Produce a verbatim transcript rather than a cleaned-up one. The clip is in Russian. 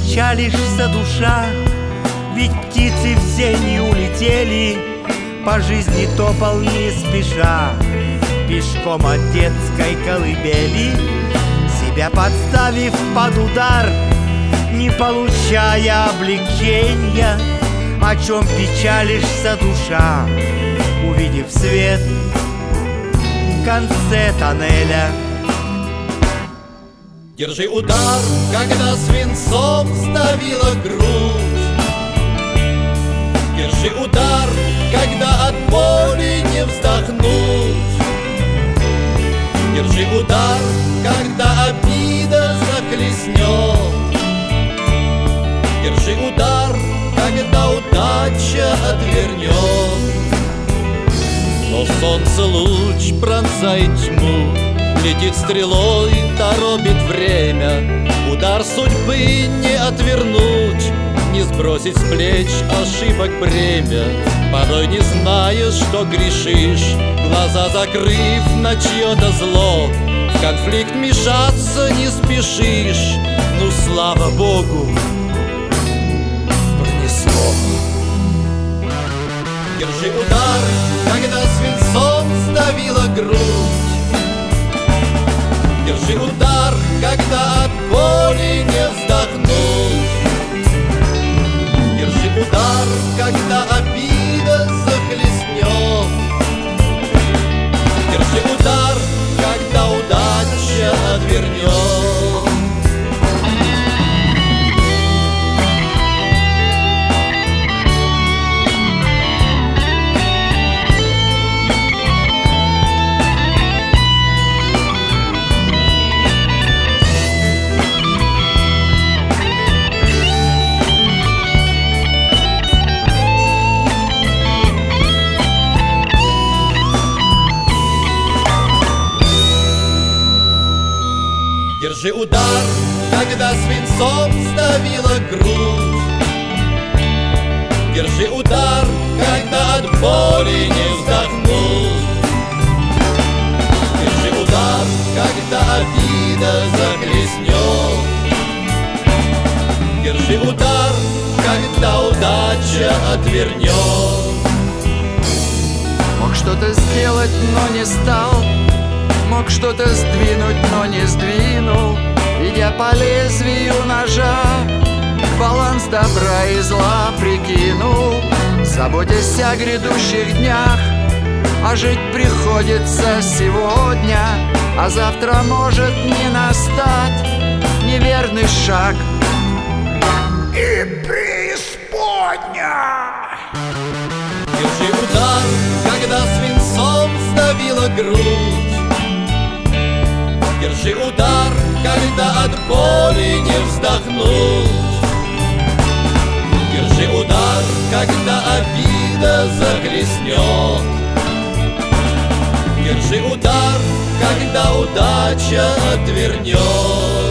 печалишься, душа? Ведь птицы все не улетели, по жизни топал не спеша, пешком от детской колыбели, себя подставив под удар, не получая облегчения. О чем печалишься, душа, увидев свет в конце тоннеля? Держи удар, когда свинцом сдавила грудь. Держи удар, когда от боли не вздохнуть. Держи удар, когда обида захлестнет. Держи удар, когда удача отвернет. Но солнце луч пронзает тьму, летит стрелой, торопит время. Удар судьбы не отвернуть, не сбросить с плеч ошибок бремя. Порой не знаешь, что грешишь, глаза закрыв на чье-то зло. В конфликт мешаться не спешишь, ну слава Богу, пронесло. Держи удар, когда свинцом сдавила грудь. Держи удар, когда от боли не вздохнуть. Держи удар, когда обида захлестнет. Держи удар, когда удача отвернет. Держи удар, когда свинцом сдавила грудь. Держи удар, когда от боли не вздохнуть. Держи удар, когда обида захлестнет. Держи удар, когда удача отвернет. Мог что-то сделать, но не стал. Мог что-то сдвинуть, но не сдвинул. Идя по лезвию ножа, баланс добра и зла прикинул. Заботясь о грядущих днях, а жить приходится сегодня, а завтра может не настать неверный шаг и преисподня. Держи удар, когда свинцом сдавила грудь. Держи удар, когда от боли не вздохнуть. Держи удар, когда обида захлестнет. Держи удар, когда удача отвернет.